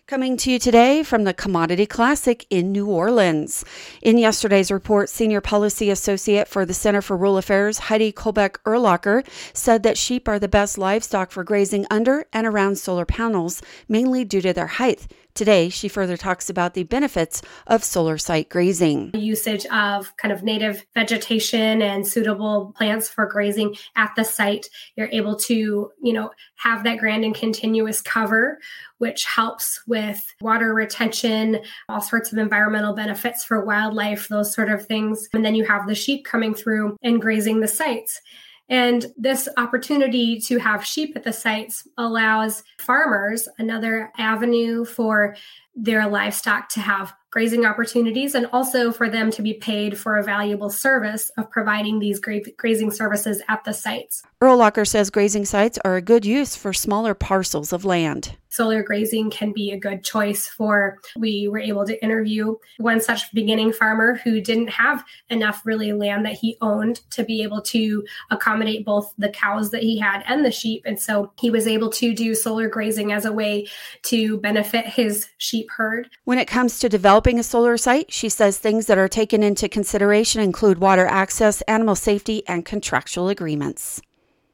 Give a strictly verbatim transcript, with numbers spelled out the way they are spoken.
Coming to you today from the Commodity Classic in New Orleans. In yesterday's report, Senior Policy Associate for the Center for Rural Affairs, Heidi Kolbeck-Erlacher, said that sheep are the best livestock for grazing under and around solar panels, mainly due to their height. Today, she further talks about the benefits of solar site grazing. Usage of kind of native vegetation and suitable plants for grazing at the site. You're able to, you know, have that grand and continuous cover, which helps with water retention, all sorts of environmental benefits for wildlife, those sort of things. And then you have the sheep coming through and grazing the sites. And this opportunity to have sheep at the sites allows farmers another avenue for their livestock to have grazing opportunities and also for them to be paid for a valuable service of providing these gra- grazing services at the sites. Erlacher says grazing sites are a good use for smaller parcels of land. Solar grazing can be a good choice for, we were able to interview one such beginning farmer who didn't have enough really land that he owned to be able to accommodate both the cows that he had and the sheep. And so he was able to do solar grazing as a way to benefit his sheep herd. When it comes to developing a solar site, she says things that are taken into consideration include water access, animal safety, and contractual agreements.